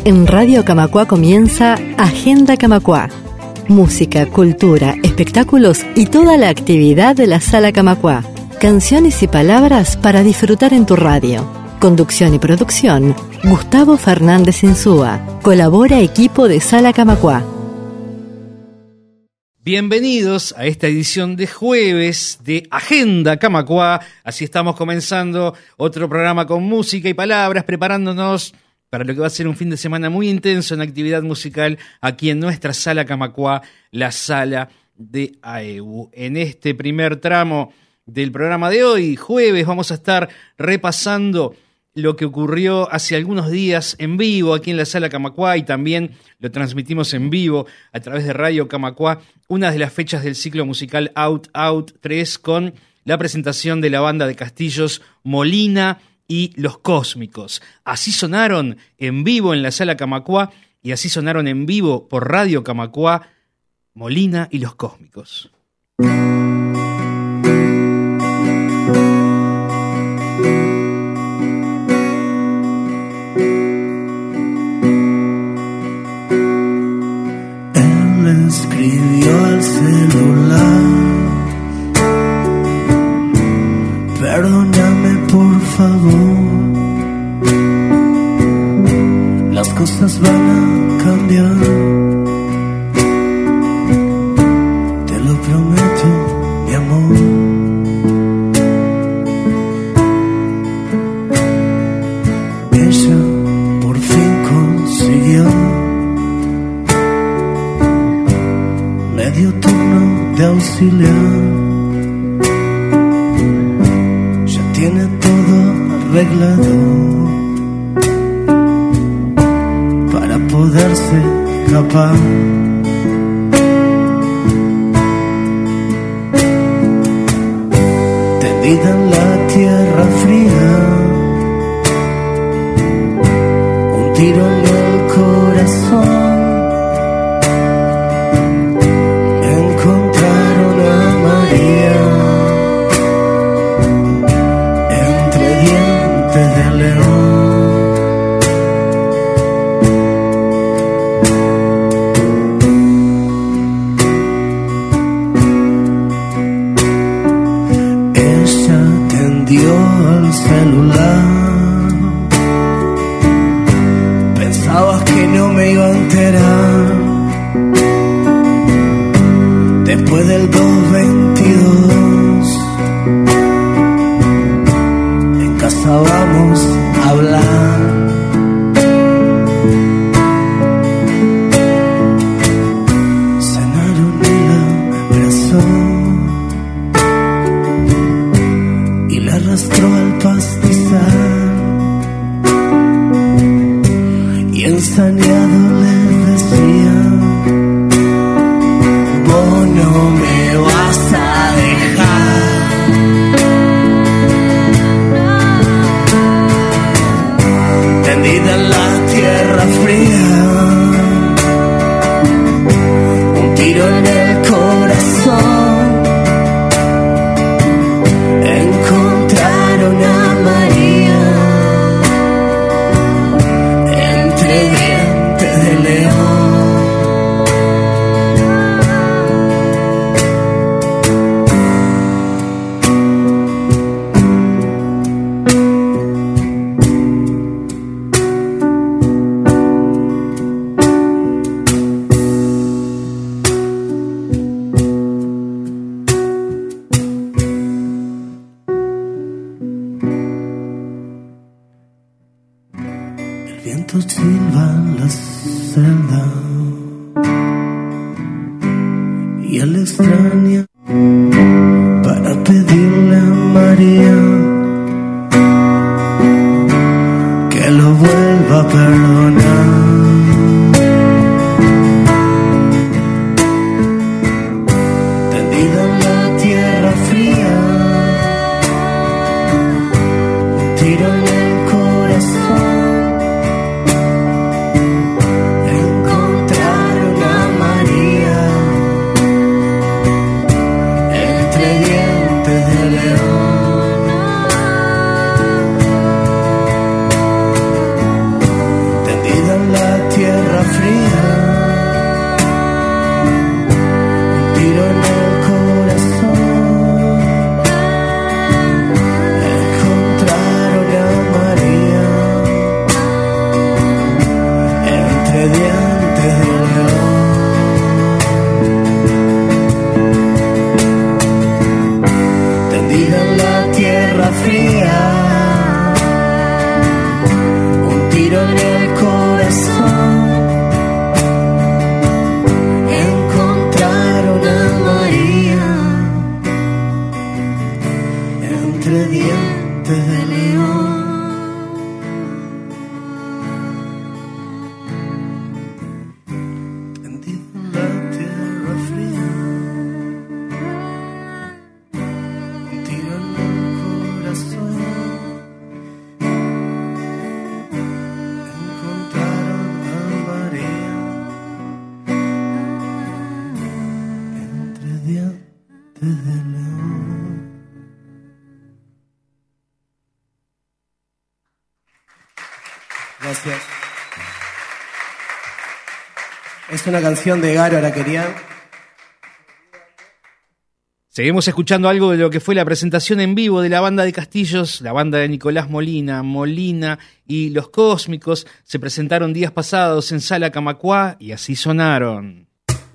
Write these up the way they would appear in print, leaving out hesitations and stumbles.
En Radio Camacuá comienza Agenda Camacuá. Música, cultura, espectáculos y toda la actividad de la Sala Camacuá. Canciones y palabras para disfrutar en tu radio. Conducción y producción, Gustavo Fernández Insúa. Colabora equipo de Sala Camacuá. Bienvenidos a esta edición de jueves de Agenda Camacuá. Así estamos comenzando otro programa con música y palabras, preparándonos para lo que va a ser un fin de semana muy intenso en actividad musical aquí en nuestra Sala Camacuá, la Sala de AEBU. En este primer tramo del programa de hoy, jueves, vamos a estar repasando lo que ocurrió hace algunos días en vivo aquí en la Sala Camacuá, y también lo transmitimos en vivo a través de Radio Camacuá, una de las fechas del ciclo musical Out 3, con la presentación de la banda de Castillos Molina y Los Cósmicos. Así sonaron en vivo en la Sala Camacuá y así sonaron en vivo por Radio Camacuá Molina y Los Cósmicos. Él escribió al celular: perdóname por favor, las cosas van a cambiar, te lo prometo, mi amor. Ella por fin consiguió medio turno de auxiliar, tiene todo arreglado para poderse escapar. Tendida en la tierra fría, un tiro en el corazón. Encontraron a María de león. Ella atendió al celular, pensabas que no me iba a enterar. Después del 222 vamos a hablar. Cenaron y la abrazó y la arrastró al pastizal, y ensañado le decía: vos no me vas a dejar. Tendida en la tierra fría, un tiro en el corazón. Encontraron a María entre dientes de león. Silba en la celda y él extraña para pedirle a María que lo vuelva a perdonar. Tendida en la tierra fría, un tiro en el corazón. Tendida Gracias. Es una canción de Garo Araquerián. Seguimos escuchando algo de lo que fue la presentación en vivo de la banda de Castillos, la banda de Nicolás Molina y Los Cósmicos. Se presentaron días pasados en Sala Camacuá y así sonaron.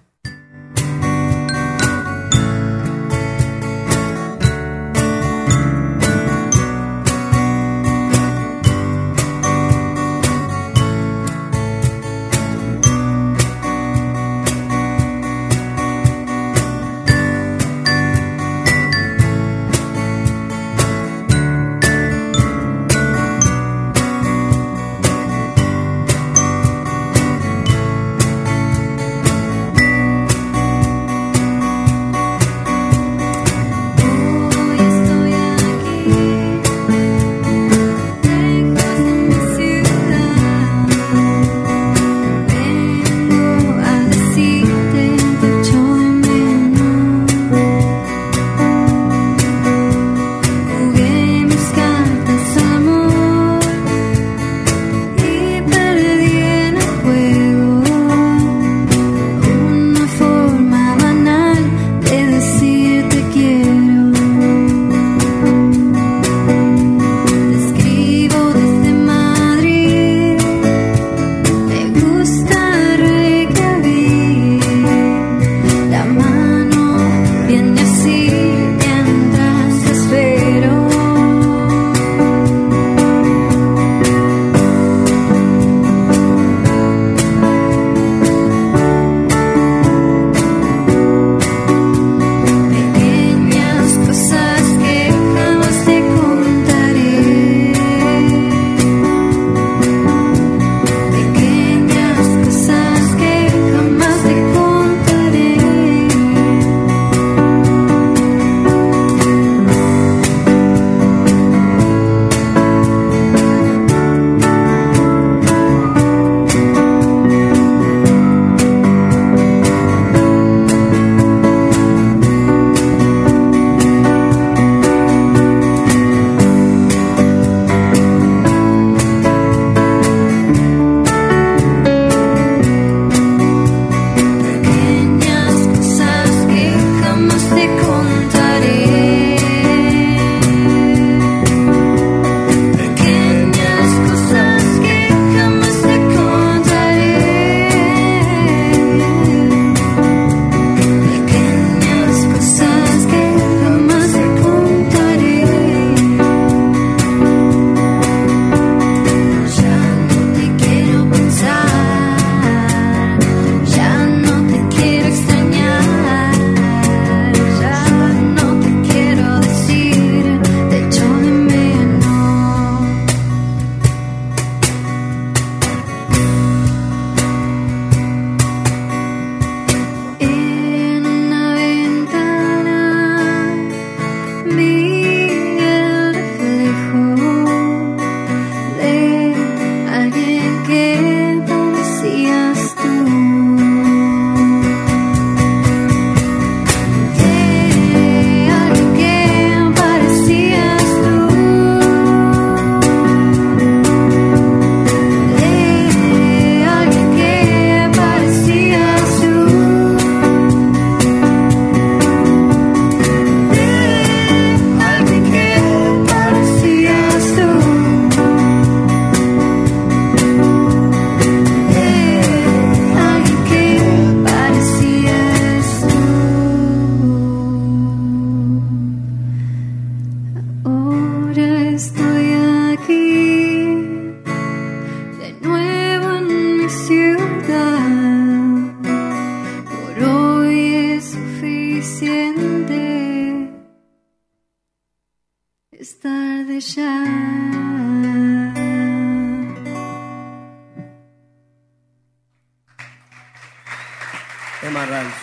Emma Ralph.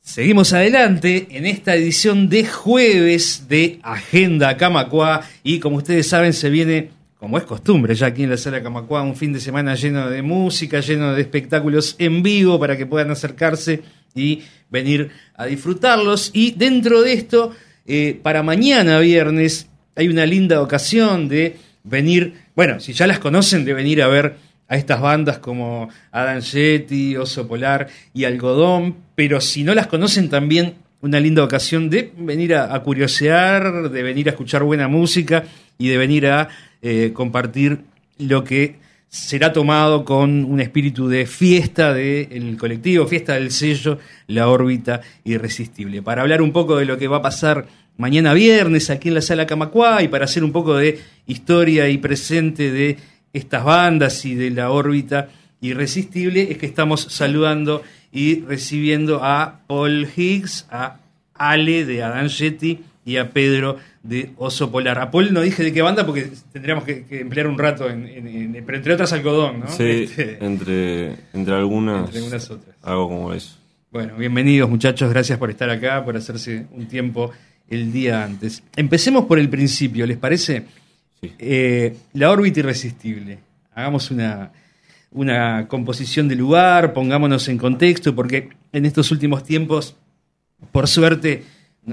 Seguimos adelante en esta edición de jueves de Agenda Camacuá y como ustedes saben se viene, como es costumbre ya aquí en la Sala Camacuá, un fin de semana lleno de música, lleno de espectáculos en vivo para que puedan acercarse y venir a disfrutarlos. Y dentro de esto, para mañana viernes hay una linda ocasión de venir, bueno, si ya las conocen, de venir a ver a estas bandas como Adam Yeti, Oso Polar y Algodón, pero si no las conocen también una linda ocasión de venir a curiosear, de venir a escuchar buena música y de venir a compartir lo que será tomado con un espíritu de fiesta del colectivo, fiesta del sello La Órbita Irresistible. Para hablar un poco de lo que va a pasar mañana viernes aquí en la Sala Camacuá y para hacer un poco de historia y presente de estas bandas y de La Órbita Irresistible, es que estamos saludando y recibiendo a Paul Higgs, a Ale de Adam Yeti y a Pedro de Oso Polar. A Paul no dije de qué banda porque tendríamos que emplear un rato, pero entre otras Algodón, ¿no? Sí, entre algunas otras. Algo como eso. Bueno, bienvenidos muchachos, gracias por estar acá, por hacerse un tiempo el día antes. Empecemos por el principio, ¿les parece? Sí. La Órbita Irresistible. Hagamos una composición de lugar, pongámonos en contexto, porque en estos últimos tiempos, por suerte,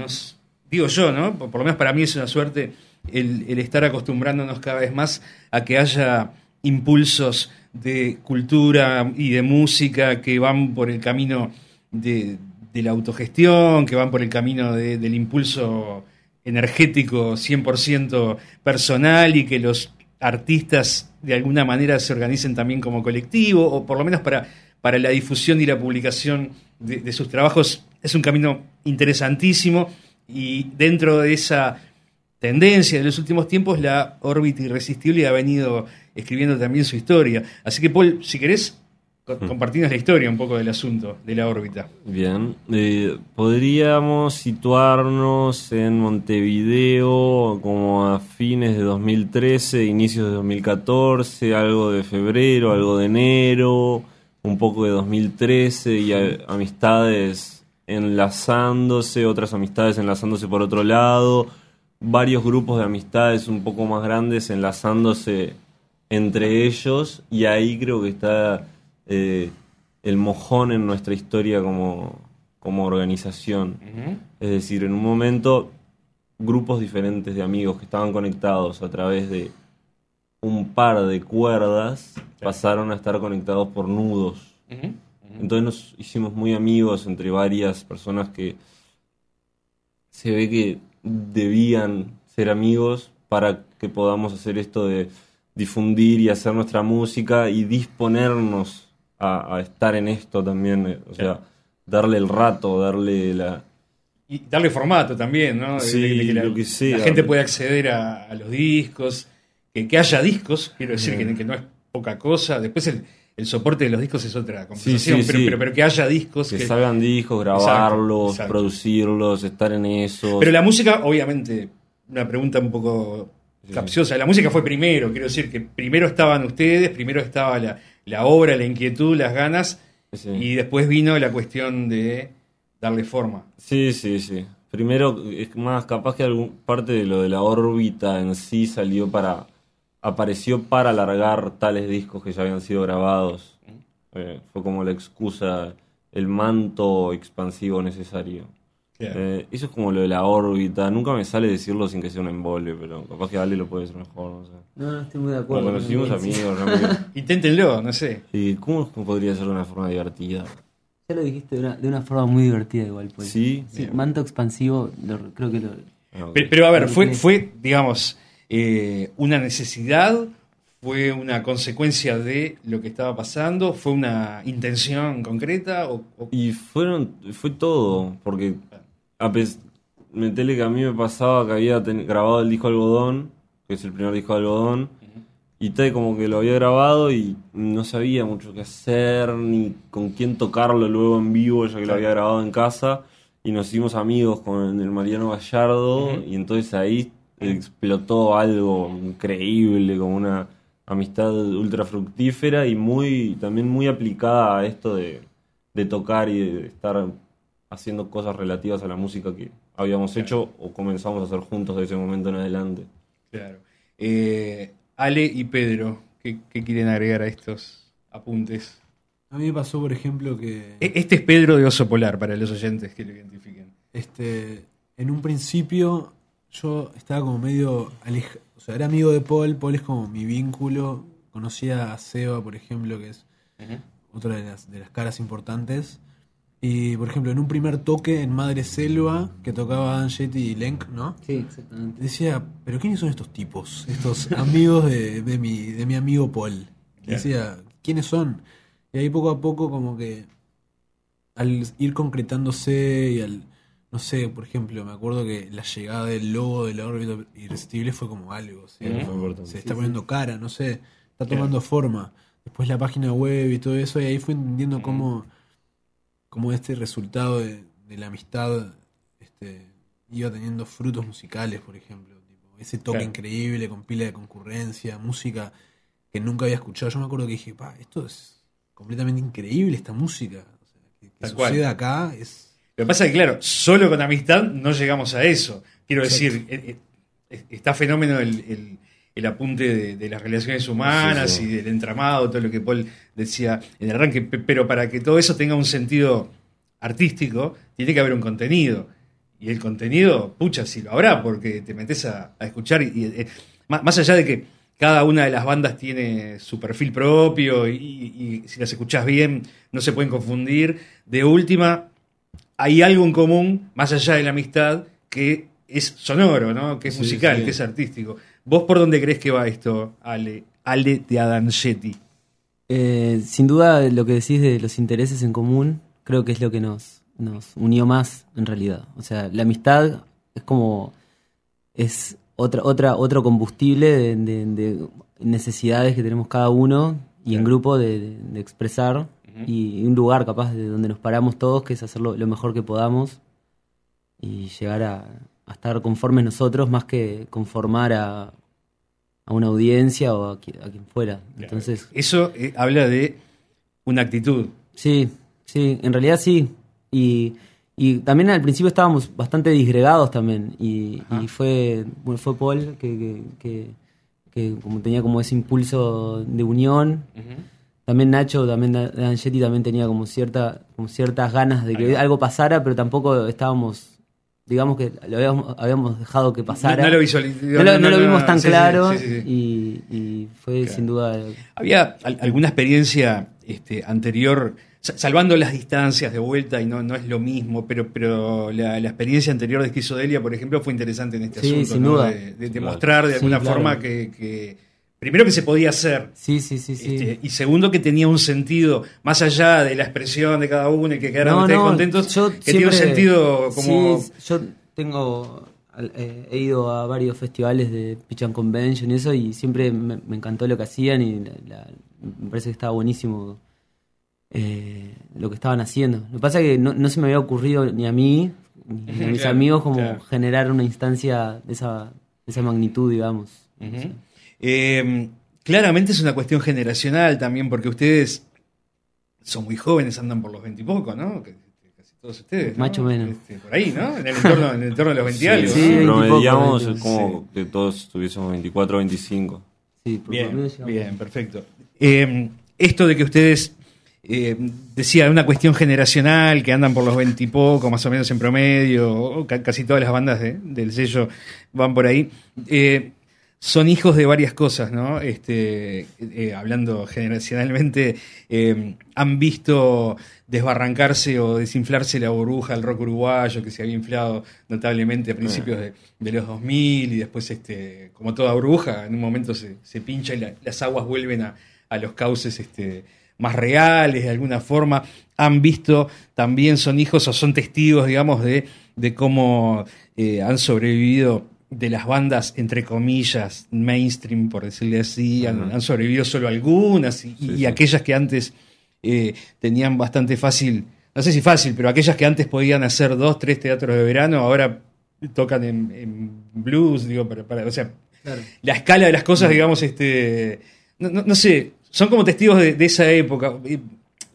digo yo, ¿no? Por lo menos para mí es una suerte el estar acostumbrándonos cada vez más a que haya impulsos de cultura y de música que van por el camino de la autogestión, que van por el camino del impulso energético 100% personal y que los artistas de alguna manera se organicen también como colectivo, o por lo menos para la difusión y la publicación de sus trabajos. Es un camino interesantísimo y dentro de esa tendencia de los últimos tiempos, La Órbita Irresistible ha venido escribiendo también su historia. Así que, Paul, si querés, compartirnos la historia un poco del asunto de La Órbita. Bien, podríamos situarnos en Montevideo como a fines de 2013, inicios de 2014, algo de febrero, algo de enero, un poco de 2013 y amistades enlazándose, otras amistades enlazándose por otro lado, varios grupos de amistades un poco más grandes enlazándose entre ellos y ahí creo que está el mojón en nuestra historia como organización. Uh-huh. Es decir, en un momento grupos diferentes de amigos que estaban conectados a través de un par de cuerdas pasaron a estar conectados por nudos. Uh-huh. Uh-huh. Entonces nos hicimos muy amigos entre varias personas que se ve que debían ser amigos para que podamos hacer esto de difundir y hacer nuestra música y disponernos a estar en esto también, o sea, darle el rato, darle y darle formato también, ¿no? Sí, de que lo que sea. La gente puede acceder a los discos, que haya discos, quiero decir que no es poca cosa. Después el soporte de los discos es otra conversación, pero que haya discos. Que salgan discos, grabarlos, exacto. Producirlos, estar en eso. Pero la música, obviamente, una pregunta un poco capciosa. La música fue primero, quiero decir que primero estaban ustedes, primero estaba la obra, la inquietud, las ganas, y después vino la cuestión de darle forma. Sí. Primero, es más capaz que parte de lo de La Órbita en sí apareció para alargar tales discos que ya habían sido grabados. Fue como la excusa, el manto expansivo necesario. Claro. Eso es como lo de La Órbita. Nunca me sale decirlo sin que sea un embole, pero capaz que Ale lo puede decir mejor, no sé. No, estoy muy de acuerdo. Nos conocimos amigos. Inténtenlo, no sé. ¿Y cómo podría ser de una forma divertida? Ya lo dijiste de una forma muy divertida igual. Pues. Sí, manto expansivo, creo que lo... Okay. Pero a ver, fue digamos, una necesidad, fue una consecuencia de lo que estaba pasando, fue una intención concreta Y fue todo, porque metele que a mí me pasaba que había grabado el disco Algodón, que es el primer disco de Algodón, uh-huh. Y como que lo había grabado y no sabía mucho qué hacer, ni con quién tocarlo luego en vivo, ya que lo había grabado en casa, y nos hicimos amigos con el Mariano Gallardo, uh-huh. Y entonces ahí explotó algo increíble, como una amistad ultra fructífera y también muy aplicada a esto de tocar y de estar haciendo cosas relativas a la música que habíamos hecho o comenzamos a hacer juntos de ese momento en adelante. Claro. Ale y Pedro, ¿qué quieren agregar a estos apuntes? A mí me pasó, por ejemplo, que Este es Pedro de Oso Polar, para los oyentes que lo identifiquen. en un principio yo estaba como medio alejado, o sea, era amigo de Paul. Paul es como mi vínculo. Conocía a Seba, por ejemplo, que es otra de las caras importantes. Y, por ejemplo, en un primer toque en Madre Selva, que tocaba Angetti y Lenk, ¿no? Sí, exactamente. Decía, ¿pero quiénes son estos tipos? Estos amigos de mi amigo Paul. Decía, ¿quiénes son? Y ahí poco a poco como que al ir concretándose y al... No sé, por ejemplo, me acuerdo que la llegada del logo de la órbita irresistible fue como algo, ¿sí? Fue importante. Se está poniendo cara, no sé, está tomando forma. Después la página web y todo eso, y ahí fui entendiendo cómo este resultado de la amistad iba teniendo frutos musicales, por ejemplo. Tipo, ese toque increíble con pila de concurrencia, música que nunca había escuchado. Yo me acuerdo que dije, esto es completamente increíble, esta música. O sea, que suceda acá es... Lo que pasa es que, claro, solo con amistad no llegamos a eso. Quiero decir, está fenómeno el apunte de las relaciones humanas y del entramado, todo lo que Paul decía en el arranque, pero para que todo eso tenga un sentido artístico, tiene que haber un contenido. Y el contenido, pucha, sí lo habrá, porque te metes a escuchar. Más allá de que cada una de las bandas tiene su perfil propio y si las escuchás bien no se pueden confundir, de última... Hay algo en común, más allá de la amistad, que es sonoro, ¿no? Que es musical, que es artístico. ¿Vos por dónde crees que va esto, Ale de Adangetti? Sin duda lo que decís de los intereses en común, creo que es lo que nos unió más en realidad. O sea, la amistad es otro combustible de necesidades que tenemos cada uno y en grupo de expresar. Y un lugar capaz de donde nos paramos todos, que es hacerlo lo mejor que podamos y llegar a estar conformes nosotros más que conformar a una audiencia o a quien fuera. Entonces, eso habla de una actitud. Sí, en realidad sí. Y también al principio estábamos bastante disgregados también y fue Paul que como tenía como ese impulso de unión. También Nacho, también Angetti también tenía como ciertas ganas de que algo pasara, pero tampoco estábamos, digamos que lo habíamos dejado que pasara. No lo visualizamos. No lo vimos tan claro. Sí. Y fue sin duda... ¿Había alguna experiencia anterior, salvando las distancias de vuelta y no es lo mismo, pero la experiencia anterior de Esquizodelia, por ejemplo, fue interesante en este asunto, sin ¿no? duda. De mostrar de alguna forma que primero que se podía hacer. Sí. Y segundo que tenía un sentido, más allá de la expresión de cada uno y que quedaran ustedes contentos, que tiene un sentido como... Sí, yo he ido a varios festivales de Pitch and Convention y eso, y siempre me encantó lo que hacían y me parece que estaba buenísimo lo que estaban haciendo. Lo que pasa es que no se me había ocurrido ni a mí ni a mis amigos como generar una instancia de esa magnitud, digamos. Uh-huh. Claramente es una cuestión generacional también, porque ustedes son muy jóvenes, andan por los 20 y poco, ¿no? Casi todos ustedes, ¿no? Más o menos. Por ahí, ¿no? En el entorno de los 20 algo. Sí, ¿no? Promediamos como que todos tuviésemos 24 o 25. Sí, bien, perfecto. Esto de que ustedes, decía, una cuestión generacional, que andan por los 20 y poco, más o menos en promedio, casi todas las bandas del sello van por ahí. Son hijos de varias cosas, ¿no? Hablando generacionalmente, han visto desbarrancarse o desinflarse la burbuja del rock uruguayo, que se había inflado notablemente a principios de los 2000, y después, como toda burbuja, en un momento se pincha y las aguas vuelven a los cauces más reales, de alguna forma. Han visto, también son hijos o son testigos, digamos, de cómo han sobrevivido de las bandas, entre comillas, mainstream, por decirle así. Han sobrevivido solo algunas y aquellas que antes tenían bastante fácil, no sé si fácil, pero aquellas que antes podían hacer 2, 3 teatros de verano, ahora tocan en blues, digo, o sea, claro. La escala de las cosas, digamos, no sé, son como testigos de esa época.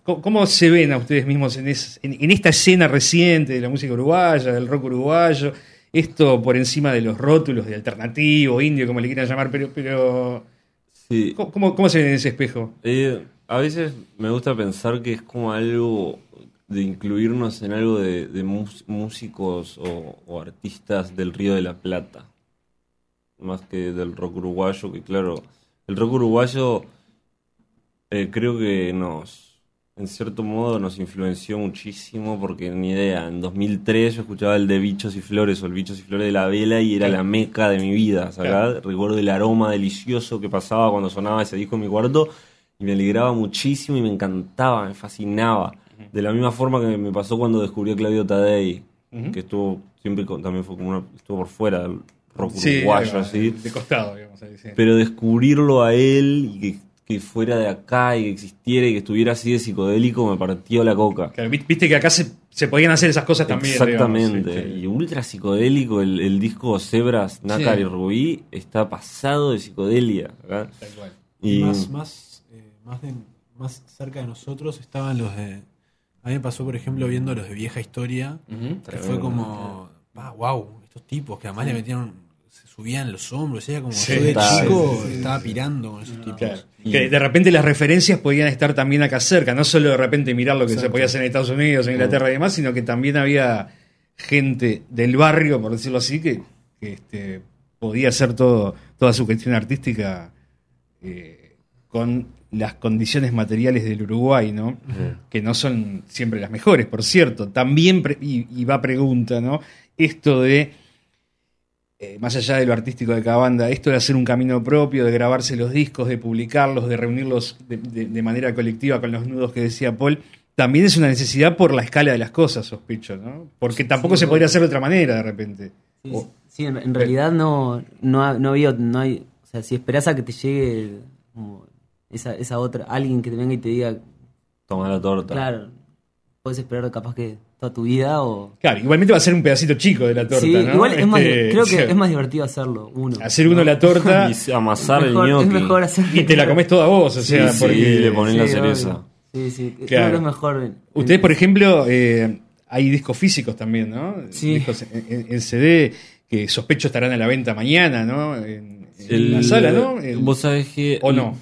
¿Cómo se ven a ustedes mismos en esta escena reciente de la música uruguaya, del rock uruguayo? Esto por encima de los rótulos de alternativo, indio, como le quieran llamar, pero Sí. ¿cómo se ven en ese espejo? A veces me gusta pensar que es como algo de incluirnos en algo de músicos o artistas del Río de la Plata, más que del rock uruguayo, que claro, el rock uruguayo creo que en cierto modo nos influenció muchísimo, porque ni idea, en 2003 yo escuchaba el de Bichos y Flores o el Bichos y Flores de la Vela y era la meca de mi vida, ¿sabes? Claro. Recuerdo el aroma delicioso que pasaba cuando sonaba ese disco en mi cuarto y me alegraba muchísimo y me encantaba, me fascinaba. De la misma forma que me pasó cuando descubrí a Claudio Tadei, que estuvo siempre también fue como estuvo por fuera del rock uruguayo, así. De costado, digamos. Ahí, sí. Pero descubrirlo a él y que fuera de acá y que existiera y que estuviera así de psicodélico me partió la coca. Claro, viste que acá se podían hacer esas cosas también. Exactamente. Digamos, sí. Y ultra psicodélico, el disco Zebras, Nácar y Rubí está pasado de psicodelia. ¿Verdad? Tal cual. Y más cerca de nosotros estaban los de... A mí me pasó, por ejemplo, viendo los de Vieja Historia, que fue como, wow, estos tipos que además le metieron, se subían los hombros, era como yo de chico estaba pirando con esos tipos. Claro. Que de repente las referencias podían estar también acá cerca, no solo de repente mirar lo que se podía hacer en Estados Unidos, en Inglaterra y demás, sino que también había gente del barrio, por decirlo así, que podía hacer toda su cuestión artística con las condiciones materiales del Uruguay, ¿no? Que no son siempre las mejores, por cierto. También, y va pregunta, ¿no? Esto de, más allá de lo artístico de cada banda, esto de hacer un camino propio, de grabarse los discos, de publicarlos, de reunirlos de manera colectiva con los nudos que decía Paul, también es una necesidad por la escala de las cosas, sospecho, ¿no? Porque tampoco se podría hacer de otra manera, de repente. Sí, en realidad no hay, o sea, si esperás a que te llegue como esa otra, alguien que te venga y te diga, toma la torta. Claro, puedes esperar capaz que toda tu vida o... Claro, igualmente va a ser un pedacito chico de la torta, sí, ¿no? Igual creo que es más divertido hacerlo uno. Hacer uno la torta y amasar el ñoqui. Es mejor hacerlo. Y te la comes toda vos, o sea, porque le pones la cereza. Sí, claro. Creo que es mejor. Ustedes, por ejemplo, hay discos físicos también, ¿no? Sí. Discos en CD que sospecho estarán a la venta mañana, ¿no? En la sala, ¿no? Vos sabés que... ¿O no?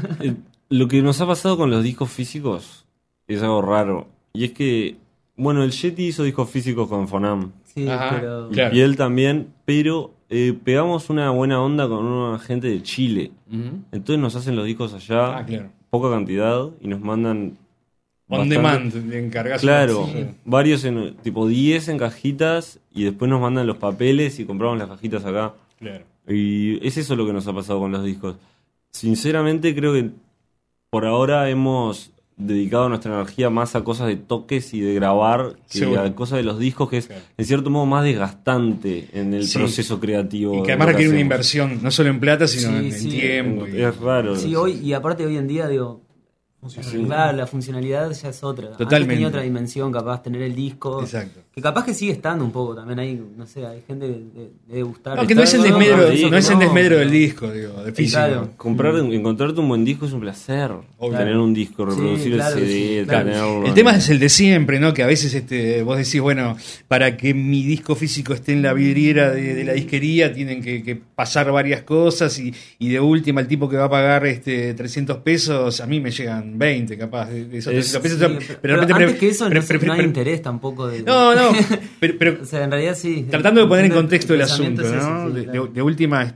Lo que nos ha pasado con los discos físicos es algo raro. Y es que, bueno, el Yeti hizo discos físicos con Fonam. Sí, Ajá, pero... claro. Y él también, pero pegamos una buena onda con una gente de Chile. Entonces nos hacen los discos allá, claro. poca cantidad, y nos mandan... On demand, de encargas. Claro, Sí. varios, tipo 10 en cajitas, y después nos mandan los papeles y compramos las cajitas acá. Claro. Y es eso lo que nos ha pasado con los discos. Sinceramente creo que por ahora hemos dedicado nuestra energía más a cosas de toques y de grabar que Seguro. a cosas de los discos, que es en cierto modo más desgastante en el proceso creativo. Y que además requiere una inversión, no solo en plata, sino en tiempo. Es raro. Sí, y aparte hoy en día, digo, claro, la funcionalidad ya es otra. Totalmente. Antes tenía otra dimensión, capaz tener el disco. Exacto. Que capaz que sigue estando un poco también ahí, no sé, hay gente que le debe gustar. No, que no es el desmedro, no es el desmedro del pero- disco, digo, de físico. Claro. Encontrarte un buen disco es un placer. Obvio. Tener un disco, reproducir claro, el CD, sí, claro. tenerlo. El tema es el de siempre, ¿no? Que a veces vos decís, bueno, para que mi disco físico esté en la vidriera de la disquería tienen que pasar varias cosas y de última el tipo que va a pagar 300 pesos, a mí me llegan 20 capaz de esos 300 pesos. Sí, pero antes que eso no hay interés tampoco de... No, pero o sea, en realidad sí. tratando de poner en contexto el pensamiento asunto, es ese, ¿no? sí, claro. De última,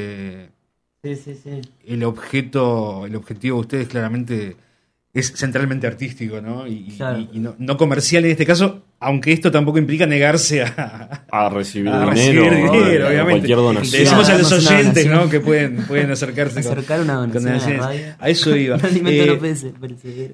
Sí. el objetivo de ustedes claramente es centralmente artístico, ¿no? Claro. Y no comercial en este caso, aunque esto tampoco implica negarse a recibir a dinero, recibir dinero, o obviamente. cualquier donación. Le decimos a los Hagamos una oyentes, donación. ¿no? Que pueden acercarse Acercar una donación con a la donaciones. radio. A eso iba. Un alimento no perecedero.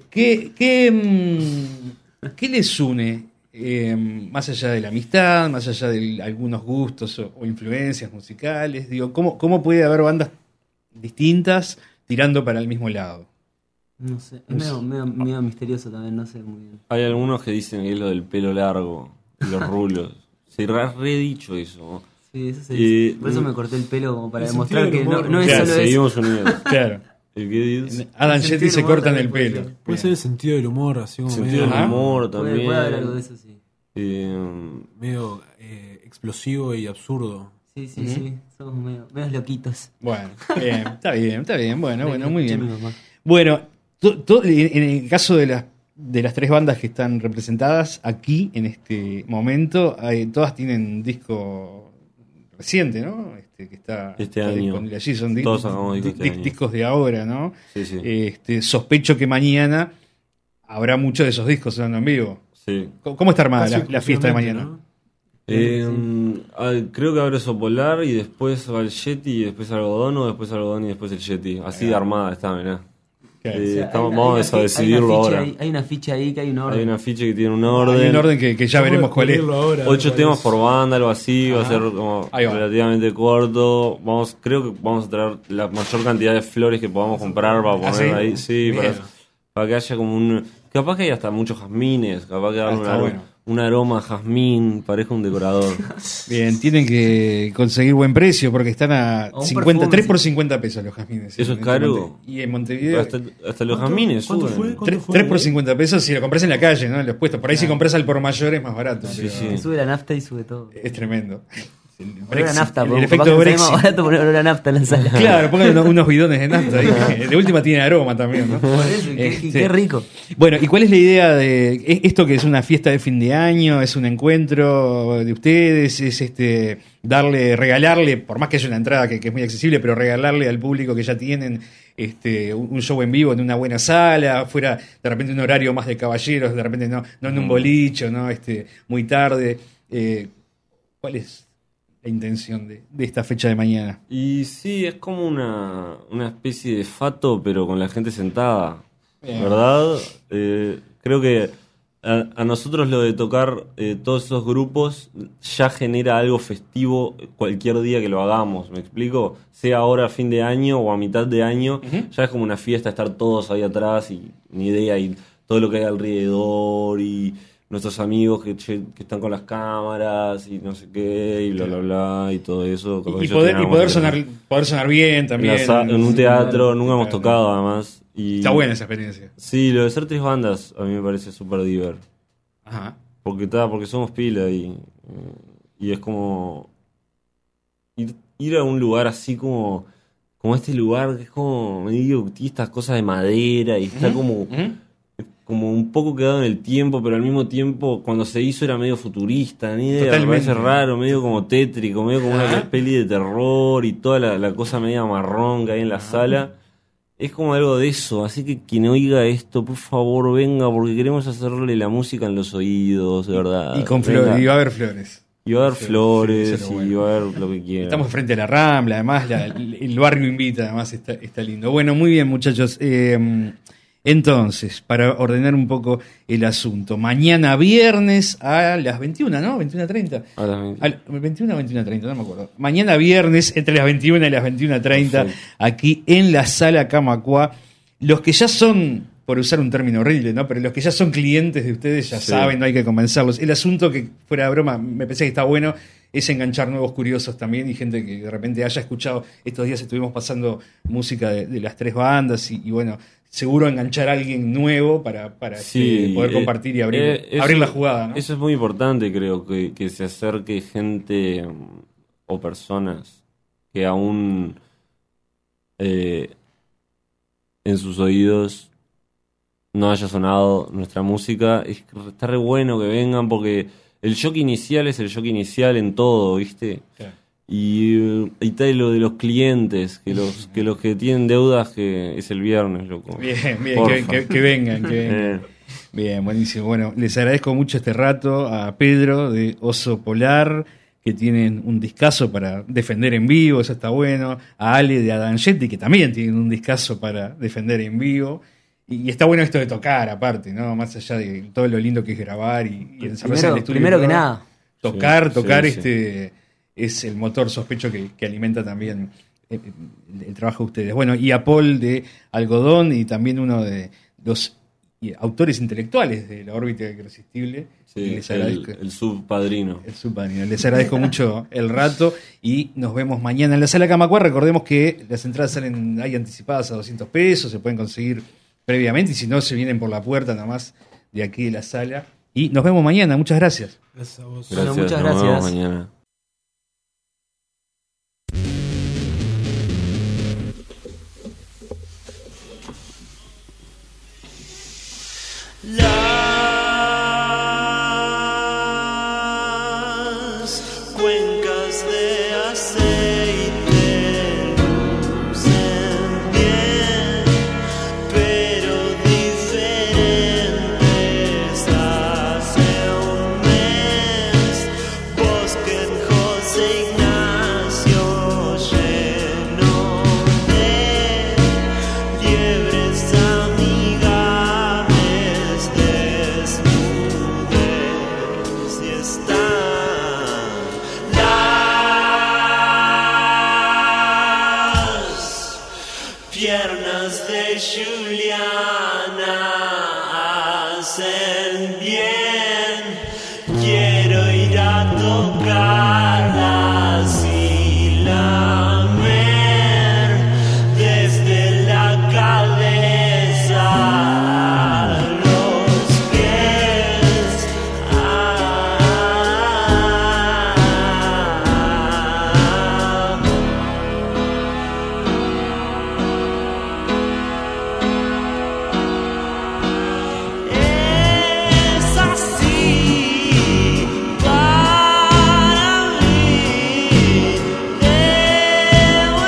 ¿Qué les une? Más allá de la amistad, más allá de algunos gustos o influencias musicales, digo, ¿cómo puede haber bandas distintas tirando para el mismo lado? No sé, es medio misterioso también, no sé muy bien. Hay algunos que dicen que es lo del pelo largo, los rulos. Se ha redicho eso. Sí, eso se dice. Por eso me corté el pelo como para demostrar que no es Claro, solo eso. seguimos unidos. Claro. ¿El qué dices? Adam El Jetty sentido se del humor cortan el también puede pelo. ser. Puede ser el sentido del humor, así como Sentido del medio, humor Puede también. haber algo de eso, sí. medio explosivo y absurdo. Sí, somos medio loquitos. Bueno, está bien. Bueno, muy Escuché a mi bien. mamá. Bueno, en el caso de las tres bandas que están representadas aquí en este momento, todas tienen un disco reciente, ¿no? Que está Este año. disponible allí, son Todos sacamos discos este año. discos de ahora, ¿no? Sí. Sospecho que mañana habrá muchos de esos discos sonando en vivo. Sí. ¿Cómo está armada Casi la fiesta de exclusivamente, mañana? Creo que abre Sopolar y después va el Yeti y después Algodón o después Algodón y después el Yeti. Así de armada está, mirá. Claro. O sea, Vamos a decidirlo ahora. Hay una ficha ahí que hay un orden. Hay una ficha que tiene un orden. Hay un orden que ya veremos cuál es. 8 temas por banda, algo así. Va a ser como Ahí va. relativamente corto. Creo que vamos a traer la mayor cantidad de flores que podamos comprar para poner ¿sí? ahí. Sí, Bien. para que haya como un... Capaz que hay hasta muchos jazmines. Capaz que darle está bueno. un aroma a jazmín. Parezca un decorador. Bien, tienen que conseguir buen precio porque están a O un 50, perfume, 3 sí. por 50 pesos los jazmines. ¿Eso es caro? Y en Montevideo, Hasta los jazmines ¿Cuánto suben. fue? 3 por 50 pesos si lo compras en la calle, ¿no? En los puestos. Por ahí si compras al por mayor es más barato. Sí, pero sí. Que sube la nafta y sube todo. Es tremendo. El Olor a nafta, el porque efecto capaz que Brexit. sale más barato poner olor a nafta en la sala. Claro, pongan unos bidones de nafta ahí. De última tiene aroma también, ¿no? Por eso, qué rico. Bueno, ¿y cuál es la idea de esto que es una fiesta de fin de año? ¿Es un encuentro de ustedes? ¿Es regalarle, por más que haya una entrada que es muy accesible, pero regalarle al público que ya tienen un show en vivo en una buena sala, fuera de repente un horario más de caballeros, de repente no en un bolicho, ¿no? Muy tarde? ¿Cuál es la intención de esta fecha de mañana? Y sí, es como una especie de fato, pero con la gente sentada. Bien. ¿Verdad? Creo que a nosotros lo de tocar todos esos grupos ya genera algo festivo cualquier día que lo hagamos, ¿me explico? Sea ahora a fin de año o a mitad de año, ya es como una fiesta estar todos ahí atrás y ni idea y todo lo que hay alrededor y nuestros amigos que están con las cámaras y no sé qué y bla bla bla y todo eso. Y poder sonar bien también. En un teatro, nunca hemos Claro. tocado además. Y Está buena esa experiencia. sí, lo de ser tres bandas a mí me parece súper diver. Ajá. Porque somos pila y es como ir a un lugar así como este lugar que es como medio tiene estas cosas de madera y está como un poco quedado en el tiempo, pero al mismo tiempo cuando se hizo era medio futurista, ni idea, me Totalmente. parece raro, medio como tétrico, medio como una peli de terror y toda la cosa media marrón que hay en la sala. Es como algo de eso, así que quien oiga esto, por favor venga, porque queremos hacerle la música en los oídos, de verdad. Y con Venga. flores, y va a haber flores. Y va a haber Sí, flores, sí, eso es lo y bueno. va a haber lo que quiera. Estamos frente a la Rambla, además el barrio invita, además está lindo. Bueno, muy bien muchachos. Entonces, para ordenar un poco el asunto, mañana viernes a las 21, ¿no? 21:30. A las 20. 21 o 21:30, no me acuerdo. Mañana viernes entre las 21 y las 21:30, Perfecto. aquí en la Sala Camacuá. Los que ya son, por usar un término horrible, ¿no? Pero los que ya son clientes de ustedes ya Sí. saben, no hay que convencerlos. El asunto que, fuera de broma, me pensé que está bueno, es enganchar nuevos curiosos también y gente que de repente haya escuchado. Estos días estuvimos pasando música de las tres bandas y bueno, seguro enganchar a alguien nuevo para Sí, poder compartir y abrir la jugada, ¿no? Eso es muy importante, creo, que se acerque gente o personas que aún en sus oídos no haya sonado nuestra música. Está re bueno que vengan porque el shock inicial es el shock inicial en todo, ¿viste? Claro. Y tal lo de los clientes, que los que tienen deudas, que es el viernes, loco. Bien, Porfa. que vengan, que vengan. Bien, buenísimo. Bueno, les agradezco mucho este rato a Pedro de Oso Polar, que tienen un discazo para defender en vivo, eso está bueno. A Ale de Adam Jetty, que también tienen un discazo para defender en vivo. Y está bueno esto de tocar, aparte, ¿no? Más allá de todo lo lindo que es grabar y ensarrarse en el estudio. Primero que ¿no? nada. Tocar Sí. Es el motor, sospecho, que alimenta también el trabajo de ustedes. Bueno, y a Paul de Algodón y también uno de los autores intelectuales de La órbita irresistible, Sí, Les agradezco. el subpadrino. El subpadrino. Les agradezco mucho el rato y nos vemos mañana en la Sala Camacuá. Recordemos que las entradas hay anticipadas a $200, se pueden conseguir previamente y si no se vienen por la puerta nada más de aquí de la sala. Y nos vemos mañana. Muchas gracias. Gracias a vos. Gracias, Bueno, muchas nos vemos gracias. mañana. Las cuencas de aceite lucen bien, pero diferentes hace un mes. Bosque en José Ignacio lleno de liebres amigables desnudes y están las piernas de Juliana hacen bien. Quiero ir a tocarlas y lamer desde la cabeza a los pies. Es así para mí, debo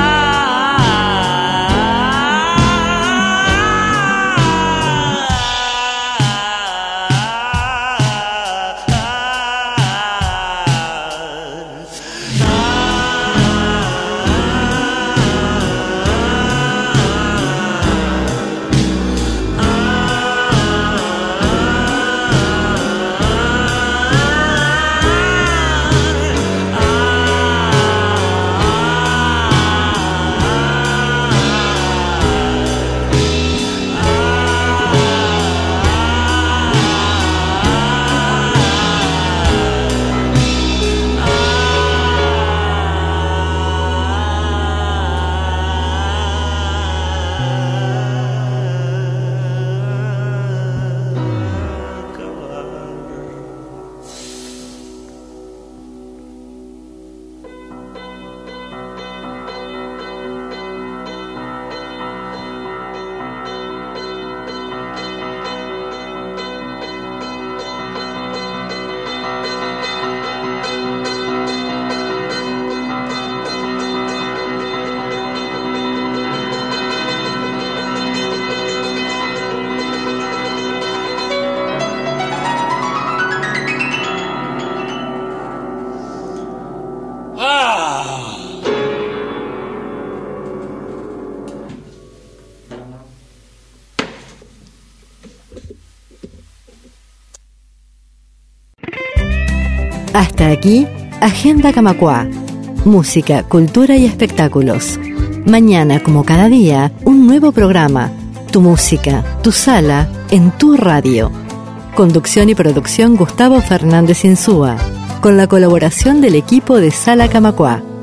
Hasta aquí, Agenda Camacuá. Música, cultura y espectáculos. Mañana, como cada día, un nuevo programa. Tu música, tu sala, en tu radio. Conducción y producción Gustavo Fernández Insúa. Con la colaboración del equipo de Sala Camacuá.